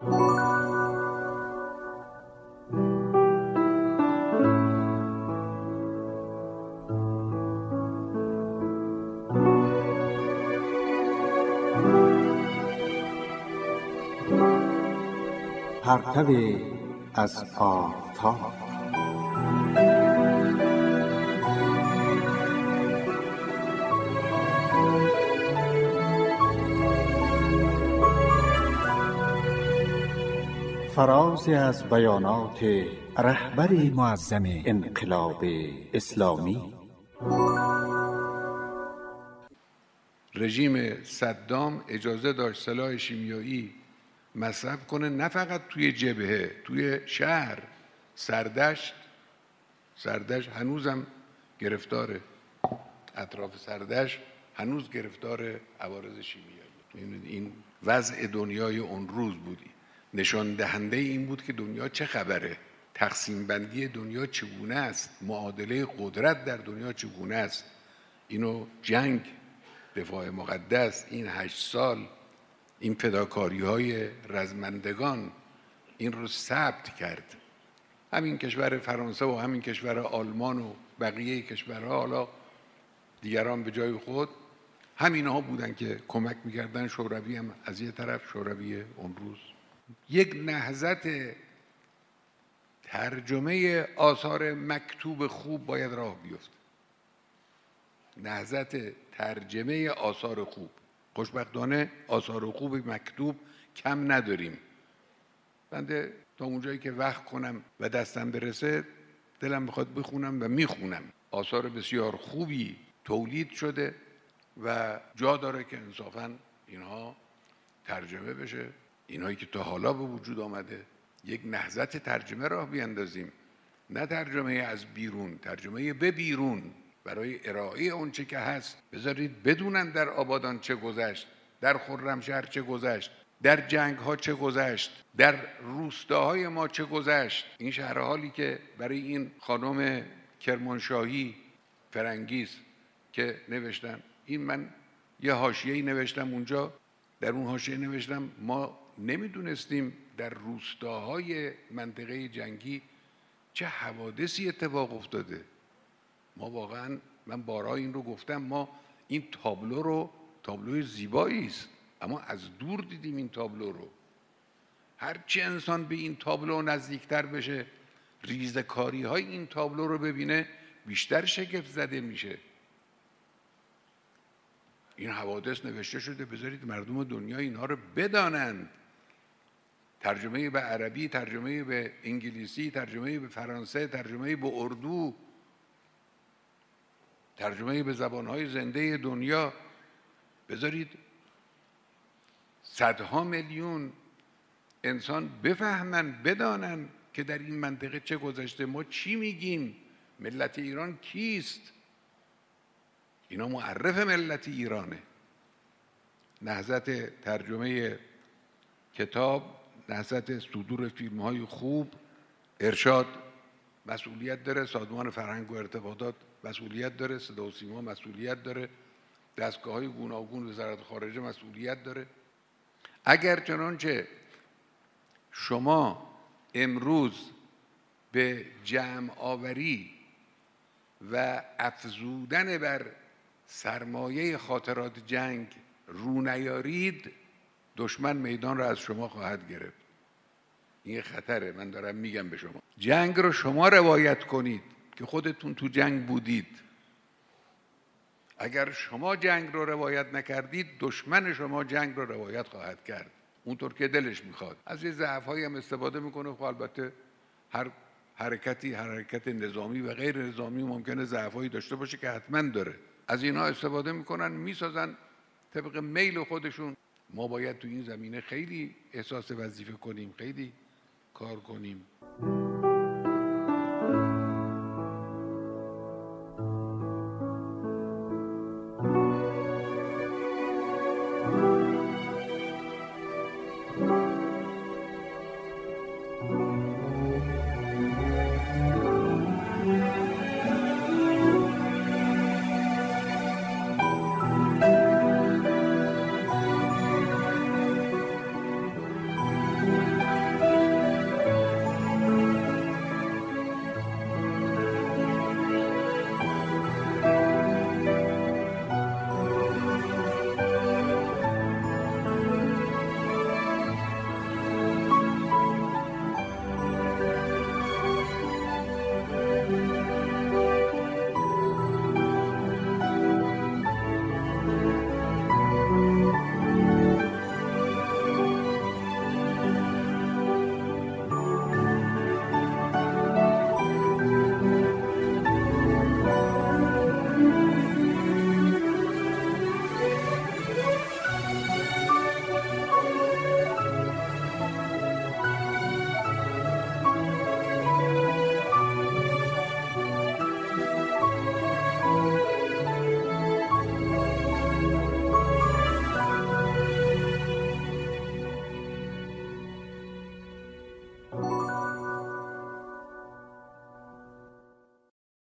پرتو از آفتاب. فرازی از بیانات رهبر معظم انقلاب اسلامی. رژیم صدام اجازه داشت سلاح شیمیایی مصرف کنه، نه فقط توی جبهه، توی شهر. سردشت هنوزم گرفتاره، اطراف سردشت هنوز گرفتار عوارض شیمیایی. این وضع دنیای اون روز بودی، نشان دهنده این بود که دنیا چه خبره، تقسیم بندی دنیا چگونه است، معادله قدرت در دنیا چگونه است. اینو جنگ، دفاع مقدس، این 8 سال، این فداکاری‌های رزمندگان این رو ثبت کرد. همین کشور فرانسه و همین کشور آلمان و بقیه کشورها، حالا دیگران به جای خود، همینها بودن که کمک می‌کردن. شوروی هم از یه طرف، شوروی اون روز. یک نهضت ترجمه آثار مکتوب خوب باید راه بیفته. نهضت ترجمه آثار خوب. خوشبختانه آثار خوب مکتوب کم نداریم. بنده تا اونجایی که وقت کنم و دستم برسه دلم بخواد بخونم و میخونم. آثار بسیار خوبی تولید شده و جا داره که انصافاً اینها ترجمه بشه. اینهایی که تا حالا به وجود آمده، یک نهضت ترجمه راه بیندازیم، نه ترجمه از بیرون، ترجمه به بیرون، برای ارائه اون چه که هست. بذارید بدونن در آبادان چه گذشت، در خرمشهر چه گذشت، در جنگ ها چه گذشت، در روستاهای ما چه گذشت. این شرح حالی که برای این خانم کرمانشاهی فرنگیز که نوشتن، این من یه حاشیه‌ای نوشتم اونجا، در اون حاشیه نوشتم ما نمیدونستیم در روستاهای منطقه جنگی چه حوادثی اتفاق افتاده. ما واقعا، من بارها این رو گفتم، ما این تابلوی زیبایی است، اما از دور دیدیم این تابلو رو. هرچی انسان به این تابلو نزدیکتر بشه، ریزکاری های این تابلو رو ببینه، بیشتر شگفت زده میشه. این حوادث نوشته شده، بذارید مردم دنیا اینها رو بدانند. ترجمه به عربی، ترجمه به انگلیسی، ترجمه به فرانسه، ترجمه به اردو، ترجمه به زبانهای زنده دنیا. بذارید صدها میلیون انسان بفهمن، بدانن که در این منطقه چه گذشته، ما چی میگیم، ملت ایران کیست. اینا معرف ملت ایرانه. نهضت ترجمه کتاب، نهضت صدور فیلم‌های خوب. ارشاد مسئولیت داره، سازمان فرهنگ و ارتباطات مسئولیت داره، صدا و سیما مسئولیت داره، دستگاه‌های گوناگون وزارت خارجه مسئولیت داره. اگر چنانچه شما امروز به جمع آوری و افزودن بر سرمایه خاطرات جنگ رو نیارید، دشمن میدان را از شما خواهد گرفت. این خطره، من دارم میگم به شما. جنگ رو شما روایت کنید که خودتون تو جنگ بودید. اگر شما جنگ رو روایت نکردید، دشمن شما جنگ رو روایت خواهد کرد، اونطور که دلش میخواد. از یه ضعف‌هایی هم استفاده میکنه. خب البته هر حرکت نظامی و غیر نظامی ممکنه ضعف‌هایی داشته باشه که حتما داره. از اینا استفاده میکنن، میسازن طبق میل خودشون. ما باید تو این زمینه خیلی احساس وظیفه کنیم، خیلی کار کنیم.